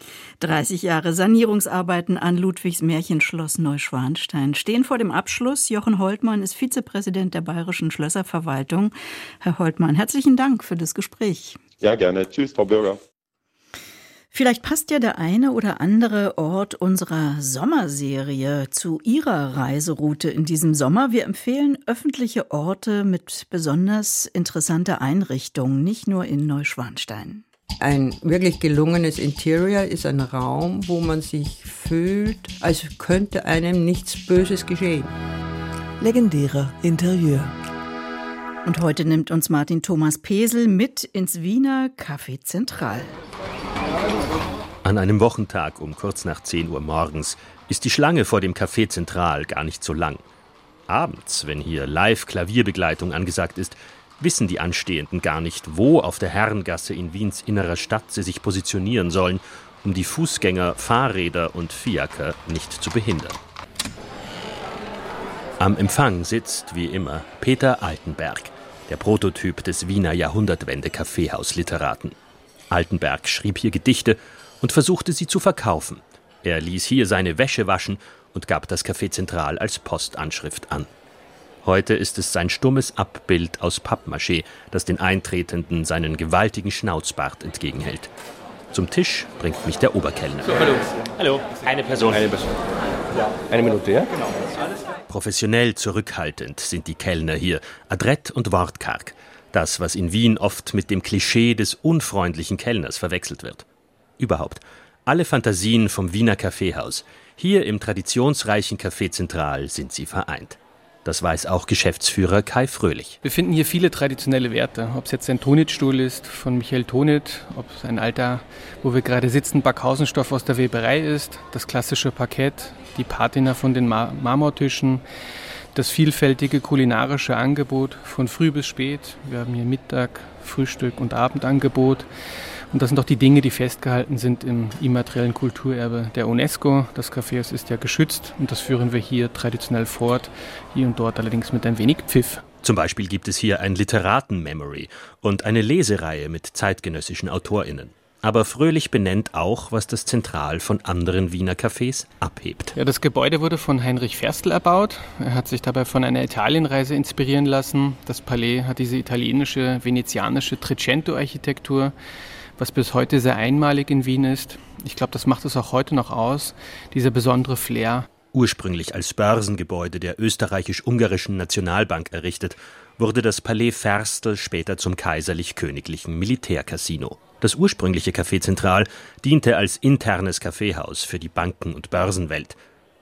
30 Jahre Sanierungsarbeiten an Ludwigs Märchenschloss Neuschwanstein stehen vor dem Abschluss. Jochen Holtmann ist Vizepräsident der Bayerischen Schlösserverwaltung. Herr Holtmann, herzlichen Dank für das Gespräch. Ja, gerne. Tschüss, Frau Bürger. Vielleicht passt ja der eine oder andere Ort unserer Sommerserie zu Ihrer Reiseroute in diesem Sommer. Wir empfehlen öffentliche Orte mit besonders interessanter Einrichtung, nicht nur in Neuschwanstein. Ein wirklich gelungenes Interior ist ein Raum, wo man sich fühlt, als könnte einem nichts Böses geschehen. Legendärer Interieur. Und heute nimmt uns Martin Thomas Pesel mit ins Wiener Café Zentral. An einem Wochentag um kurz nach 10 Uhr morgens ist die Schlange vor dem Café Zentral gar nicht so lang. Abends, wenn hier Live-Klavierbegleitung angesagt ist, wissen die Anstehenden gar nicht, wo auf der Herrengasse in Wiens innerer Stadt sie sich positionieren sollen, um die Fußgänger, Fahrräder und Fiaker nicht zu behindern. Am Empfang sitzt, wie immer, Peter Altenberg, der Prototyp des Wiener Jahrhundertwende-Kaffeehausliteraten. Altenberg schrieb hier Gedichte und versuchte sie zu verkaufen. Er ließ hier seine Wäsche waschen und gab das Café Zentral als Postanschrift an. Heute ist es sein stummes Abbild aus Pappmaché, das den Eintretenden seinen gewaltigen Schnauzbart entgegenhält. Zum Tisch bringt mich der Oberkellner. So, hallo. Hallo. Eine Person. Ja. Eine Minute, ja? Genau. Professionell zurückhaltend sind die Kellner hier, adrett und wortkarg. Das, was in Wien oft mit dem Klischee des unfreundlichen Kellners verwechselt wird. Überhaupt, alle Fantasien vom Wiener Kaffeehaus, hier im traditionsreichen Café Zentral sind sie vereint. Das weiß auch Geschäftsführer Kai Fröhlich. Wir finden hier viele traditionelle Werte, ob es jetzt ein Tonitstuhl ist von Michael Tonit, ob es ein alter, wo wir gerade sitzen, Backhausenstoff aus der Weberei ist, das klassische Parkett, die Patina von den Marmortischen, das vielfältige kulinarische Angebot von früh bis spät. Wir haben hier Mittag, Frühstück und Abendangebot. Und das sind auch die Dinge, die festgehalten sind im immateriellen Kulturerbe der UNESCO. Das Kaffeehaus ist ja geschützt und das führen wir hier traditionell fort, hier und dort allerdings mit ein wenig Pfiff. Zum Beispiel gibt es hier ein Literaten-Memory und eine Lesereihe mit zeitgenössischen AutorInnen. Aber Fröhlich benennt auch, was das Zentral von anderen Wiener Cafés abhebt. Ja, das Gebäude wurde von Heinrich Ferstl erbaut. Er hat sich dabei von einer Italienreise inspirieren lassen. Das Palais hat diese italienische, venezianische Trecento-Architektur, was bis heute sehr einmalig in Wien ist. Ich glaube, das macht es auch heute noch aus, dieser besondere Flair. Ursprünglich als Börsengebäude der österreichisch-ungarischen Nationalbank errichtet, wurde das Palais Ferstl später zum kaiserlich-königlichen Militärcasino. Das ursprüngliche Café Zentral diente als internes Kaffeehaus für die Banken- und Börsenwelt.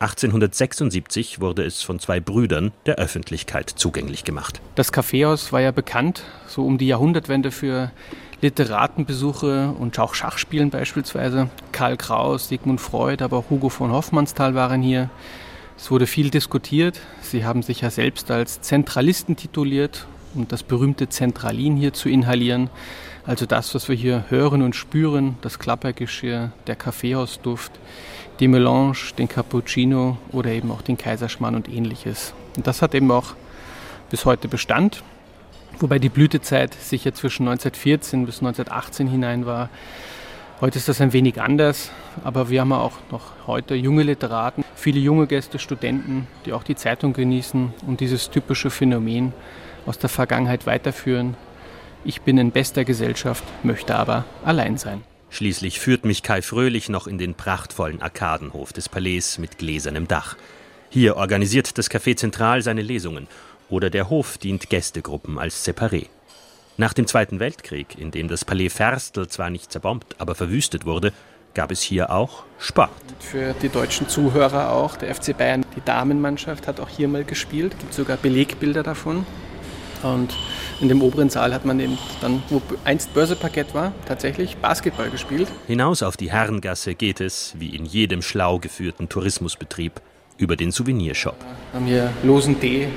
1876 wurde es von 2 Brüdern der Öffentlichkeit zugänglich gemacht. Das Kaffeehaus war ja bekannt, so um die Jahrhundertwende für Literatenbesuche und auch Schachspielen beispielsweise. Karl Kraus, Sigmund Freud, aber auch Hugo von Hofmannsthal waren hier. Es wurde viel diskutiert. Sie haben sich ja selbst als Zentralisten tituliert, um das berühmte Zentralin hier zu inhalieren. Also das, was wir hier hören und spüren, das Klappergeschirr, der Kaffeehausduft, die Melange, den Cappuccino oder eben auch den Kaiserschmarrn und ähnliches. Und das hat eben auch bis heute Bestand. Wobei die Blütezeit sicher zwischen 1914 bis 1918 hinein war. Heute ist das ein wenig anders, aber wir haben auch noch heute junge Literaten, viele junge Gäste, Studenten, die auch die Zeitung genießen und dieses typische Phänomen aus der Vergangenheit weiterführen. Ich bin in bester Gesellschaft, möchte aber allein sein. Schließlich führt mich Kai Fröhlich noch in den prachtvollen Arkadenhof des Palais mit gläsernem Dach. Hier organisiert das Café Zentral seine Lesungen. Oder der Hof dient Gästegruppen als Separé. Nach dem Zweiten Weltkrieg, in dem das Palais Ferstl zwar nicht zerbombt, aber verwüstet wurde, gab es hier auch Sport. Für die deutschen Zuhörer auch, der FC Bayern, die Damenmannschaft hat auch hier mal gespielt, es gibt sogar Belegbilder davon. Und in dem oberen Saal hat man eben dann, wo einst Börseparkett war, tatsächlich Basketball gespielt. Hinaus auf die Herrengasse geht es, wie in jedem schlau geführten Tourismusbetrieb, über den Souvenirshop. Wir haben hier losen Tee,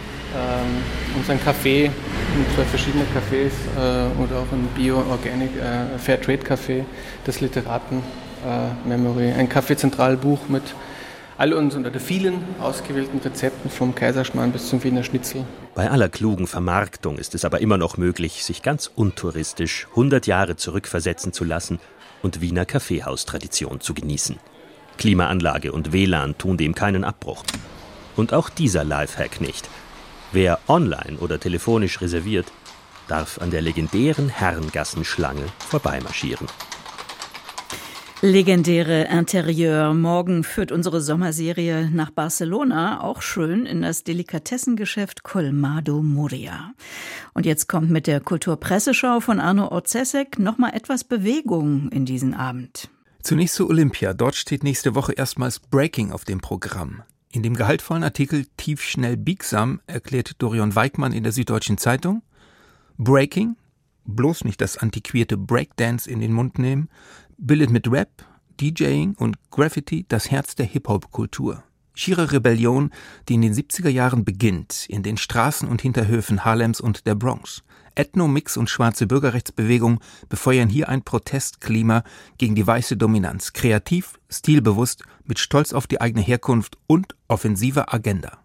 unseren Kaffee, in 2 verschiedene Cafés oder auch ein Bio-Organic Fairtrade-Café, das Literaten-Memory, ein Café-Zentral-Buch mit all unseren oder vielen ausgewählten Rezepten vom Kaiserschmarrn bis zum Wiener Schnitzel. Bei aller klugen Vermarktung ist es aber immer noch möglich, sich ganz untouristisch 100 Jahre zurückversetzen zu lassen und Wiener Kaffeehaustradition zu genießen. Klimaanlage und WLAN tun dem keinen Abbruch. Und auch dieser Lifehack nicht. Wer online oder telefonisch reserviert, darf an der legendären Herrengassenschlange vorbeimarschieren. Legendäre Interieur. Morgen führt unsere Sommerserie nach Barcelona, auch schön in das Delikatessengeschäft Colmado Moria. Und jetzt kommt mit der Kulturpresseschau von Arno Orzesek nochmal etwas Bewegung in diesen Abend. Zunächst zu Olympia. Dort steht nächste Woche erstmals Breaking auf dem Programm. In dem gehaltvollen Artikel Tief, schnell, biegsam erklärt Dorian Weigmann in der Süddeutschen Zeitung: Breaking, bloß nicht das antiquierte Breakdance in den Mund nehmen, bildet mit Rap, DJing und Graffiti das Herz der Hip-Hop-Kultur. Schiere Rebellion, die in den 70er Jahren beginnt, in den Straßen und Hinterhöfen Harlems und der Bronx. Ethno-, Mix- und schwarze Bürgerrechtsbewegung befeuern hier ein Protestklima gegen die weiße Dominanz. Kreativ, stilbewusst, mit Stolz auf die eigene Herkunft und offensiver Agenda.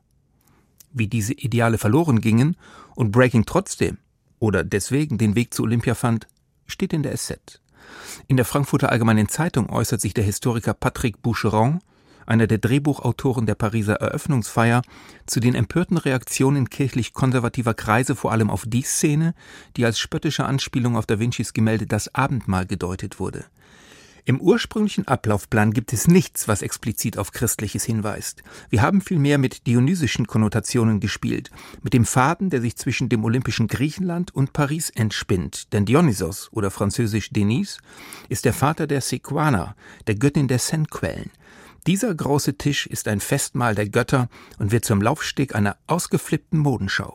Wie diese Ideale verloren gingen und Breaking trotzdem oder deswegen den Weg zu Olympia fand, steht in der SZ. In der Frankfurter Allgemeinen Zeitung äußert sich der Historiker Patrick Boucheron, einer der Drehbuchautoren der Pariser Eröffnungsfeier, zu den empörten Reaktionen kirchlich-konservativer Kreise, vor allem auf die Szene, die als spöttische Anspielung auf Da Vincis Gemälde Das Abendmahl gedeutet wurde. Im ursprünglichen Ablaufplan gibt es nichts, was explizit auf Christliches hinweist. Wir haben vielmehr mit dionysischen Konnotationen gespielt, mit dem Faden, der sich zwischen dem olympischen Griechenland und Paris entspinnt. Denn Dionysos, oder französisch Denise, ist der Vater der Sequana, der Göttin der Seinquellen. Dieser große Tisch ist ein Festmahl der Götter und wird zum Laufsteg einer ausgeflippten Modenschau.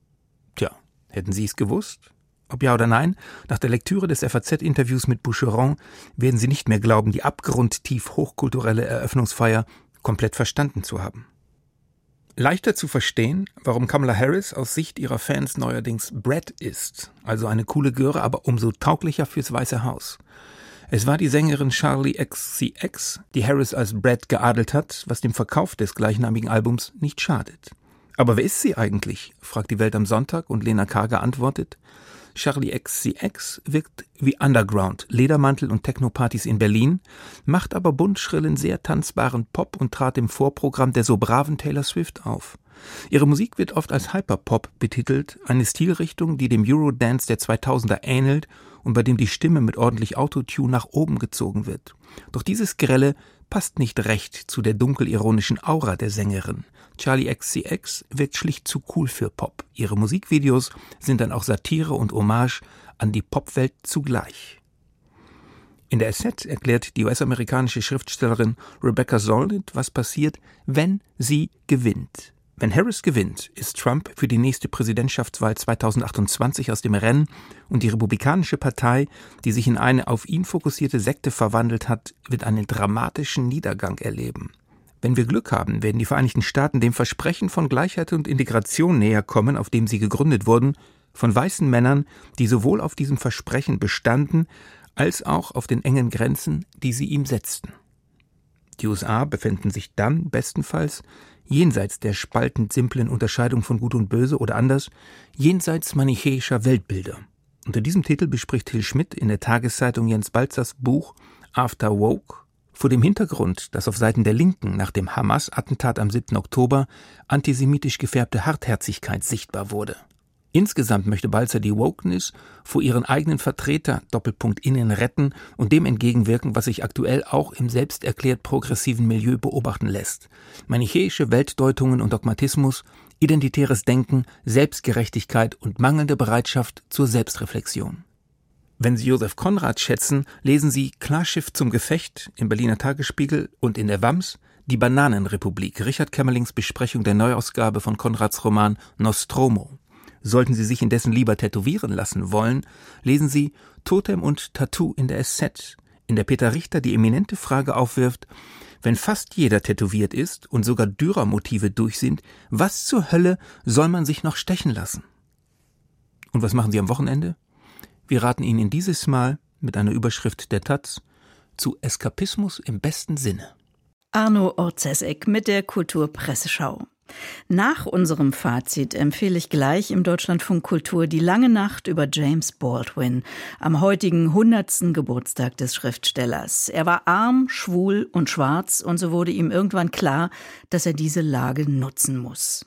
Tja, hätten Sie es gewusst? Ob ja oder nein, nach der Lektüre des FAZ-Interviews mit Boucheron werden Sie nicht mehr glauben, die abgrundtief hochkulturelle Eröffnungsfeier komplett verstanden zu haben. Leichter zu verstehen, warum Kamala Harris aus Sicht ihrer Fans neuerdings Brat ist, also eine coole Göre, aber umso tauglicher fürs Weiße Haus. Es war die Sängerin Charli XCX, die Harris als Brat geadelt hat, was dem Verkauf des gleichnamigen Albums nicht schadet. Aber wer ist sie eigentlich? Fragt die Welt am Sonntag und Lena Kager antwortet: Charli XCX wirkt wie Underground, Ledermantel und Techno-Partys in Berlin, macht aber buntschrillen, sehr tanzbaren Pop und trat im Vorprogramm der so braven Taylor Swift auf. Ihre Musik wird oft als Hyperpop betitelt, eine Stilrichtung, die dem Eurodance der 2000er ähnelt und bei dem die Stimme mit ordentlich Autotune nach oben gezogen wird. Doch dieses Grelle passt nicht recht zu der dunkel-ironischen Aura der Sängerin. Charli XCX wirkt schlicht zu cool für Pop. Ihre Musikvideos sind dann auch Satire und Hommage an die Popwelt zugleich. In der SZ erklärt die US-amerikanische Schriftstellerin Rebecca Solnit, was passiert, wenn sie gewinnt. Wenn Harris gewinnt, ist Trump für die nächste Präsidentschaftswahl 2028 aus dem Rennen und die Republikanische Partei, die sich in eine auf ihn fokussierte Sekte verwandelt hat, wird einen dramatischen Niedergang erleben. Wenn wir Glück haben, werden die Vereinigten Staaten dem Versprechen von Gleichheit und Integration näher kommen, auf dem sie gegründet wurden, von weißen Männern, die sowohl auf diesem Versprechen bestanden, als auch auf den engen Grenzen, die sie ihm setzten. Die USA befänden sich dann bestenfalls jenseits der spaltend simplen Unterscheidung von Gut und Böse oder anders, jenseits manichäischer Weltbilder. Unter diesem Titel bespricht Till Schmidt in der Tageszeitung Jens Balzers Buch After Woke vor dem Hintergrund, dass auf Seiten der Linken nach dem Hamas-Attentat am 7. Oktober antisemitisch gefärbte Hartherzigkeit sichtbar wurde. Insgesamt möchte Balzer die Wokeness vor ihren eigenen Vertreter *innen retten und dem entgegenwirken, was sich aktuell auch im selbst erklärt progressiven Milieu beobachten lässt. Manichäische Weltdeutungen und Dogmatismus, identitäres Denken, Selbstgerechtigkeit und mangelnde Bereitschaft zur Selbstreflexion. Wenn Sie Josef Conrad schätzen, lesen Sie Klarschiff zum Gefecht im Berliner Tagesspiegel und in der WAMS Die Bananenrepublik, Richard Kämmerlings Besprechung der Neuausgabe von Conrads Roman Nostromo. Sollten Sie sich indessen lieber tätowieren lassen wollen, lesen Sie Totem und Tattoo in der SZ, in der Peter Richter die eminente Frage aufwirft: Wenn fast jeder tätowiert ist und sogar Dürer-Motive durch sind, was zur Hölle soll man sich noch stechen lassen? Und was machen Sie am Wochenende? Wir raten Ihnen dieses Mal mit einer Überschrift der taz zu Eskapismus im besten Sinne. Arno Orzesek mit der Kulturpresseschau. Nach unserem Fazit empfehle ich gleich im Deutschlandfunk Kultur die lange Nacht über James Baldwin am heutigen 100. Geburtstag des Schriftstellers. Er war arm, schwul und schwarz und so wurde ihm irgendwann klar, dass er diese Lage nutzen muss.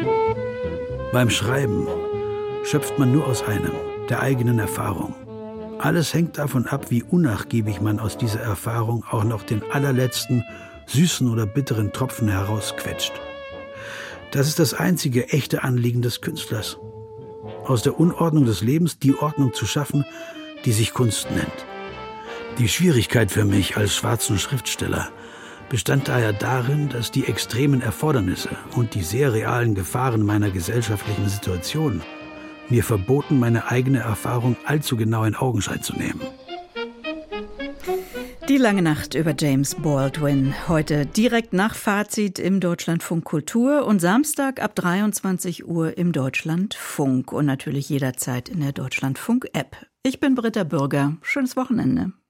Beim Schreiben schöpft man nur aus einem, der eigenen Erfahrung. Alles hängt davon ab, wie unnachgiebig man aus dieser Erfahrung auch noch den allerletzten, süßen oder bitteren Tropfen herausquetscht. Das ist das einzige echte Anliegen des Künstlers. Aus der Unordnung des Lebens die Ordnung zu schaffen, die sich Kunst nennt. Die Schwierigkeit für mich als schwarzen Schriftsteller bestand daher darin, dass die extremen Erfordernisse und die sehr realen Gefahren meiner gesellschaftlichen Situation mir verboten, meine eigene Erfahrung allzu genau in Augenschein zu nehmen. Die lange Nacht über James Baldwin. Heute direkt nach Fazit im Deutschlandfunk Kultur und Samstag ab 23 Uhr im Deutschlandfunk und natürlich jederzeit in der Deutschlandfunk-App. Ich bin Britta Bürger. Schönes Wochenende.